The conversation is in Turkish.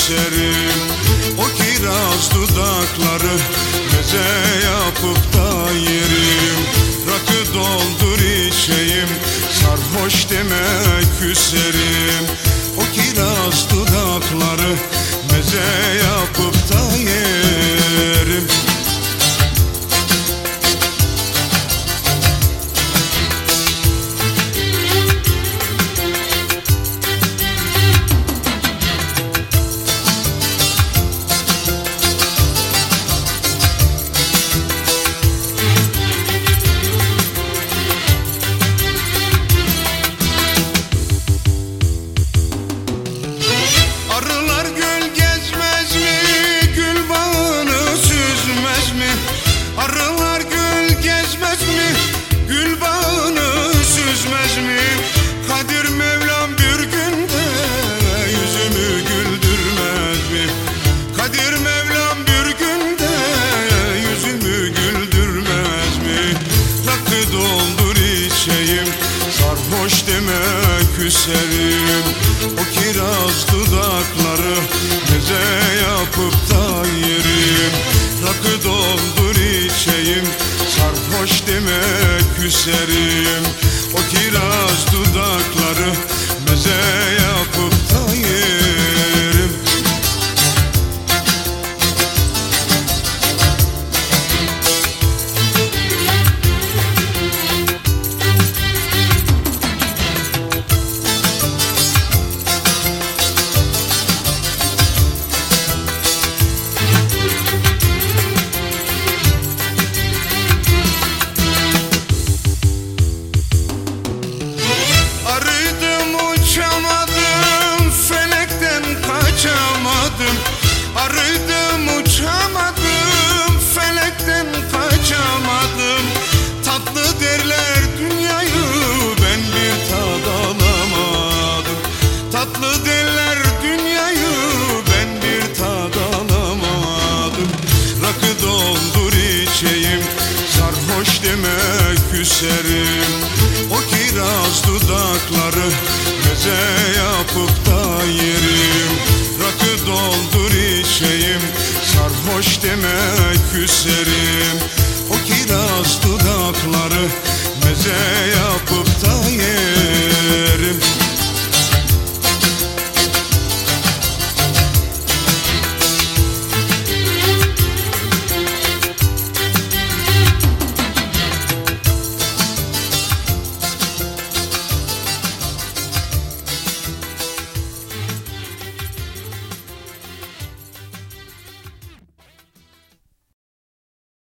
küserim. O kiraz dudakları meze yapıp da yerim. Rakı doldur içeyim, sarhoş deme küserim. O kiraz dudakları meze yapıp da yerim. Kadir Mevlam bir günde yüzümü güldürmez mi? Kadir Mevlam bir günde yüzümü güldürmez mi? Rakı doldur içeyim, sarhoş deme küserim. O kiraz dudakları meze yapıp da yerim. Rakı doldur içeyim, sarhoş deme küserim. O kiraz dudakları meze yapıp da yerim. Arıdım uçamadım, felekten kaçamadım. Tatlı derler dünyayı, ben bir tad alamadım. Tatlı derler dünyayı, ben bir tad alamadım. Rakı doldur içeyim, sarhoş deme küserim. O kiraz dudakları meze yapıp da yerim. Rakı doldur içeyim, sarhoş deme küserim. O kiraz dudakları meze yapıp